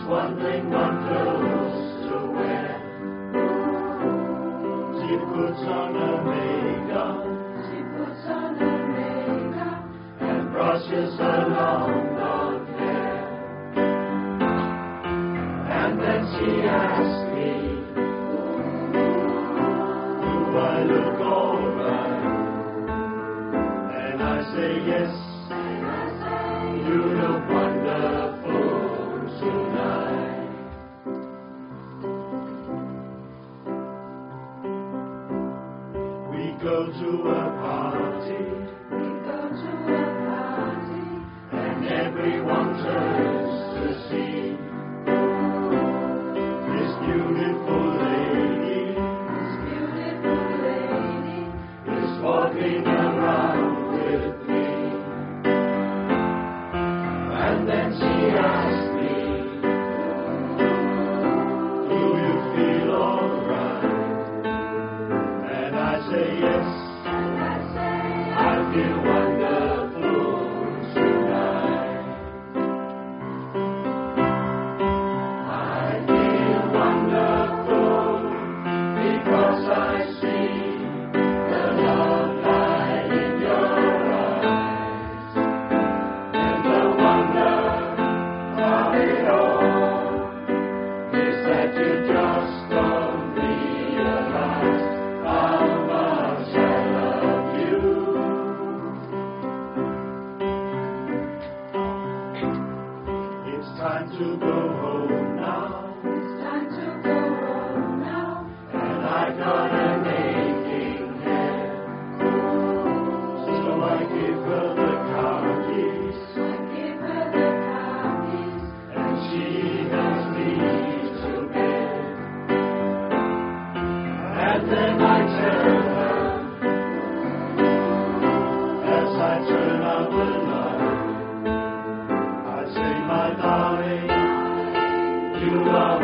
wondering what clothes to wear. She puts on her makeup. She puts on her makeup and brushes her long blonde hair. And then she asks me, do I look alright? And I say yes. And I say you look wonderful tonight. We go to a party. We go to a party, and everyone turns to see this beautiful lady. This beautiful lady is walking around with me. And then she asks me, do you feel alright? And I say yes. And I say I feel wonderful tonight. I feel wonderful because I see the love light in your eyes. And the wonder of it all is that you just don't realize how much I love you. It's time to go home now. It's time to go home now. And I've got an aching head. So I give her the car keys. I give her the car keys. And she helps me to bed. And then I tell her, as I turn out the light, I say, my darling, you are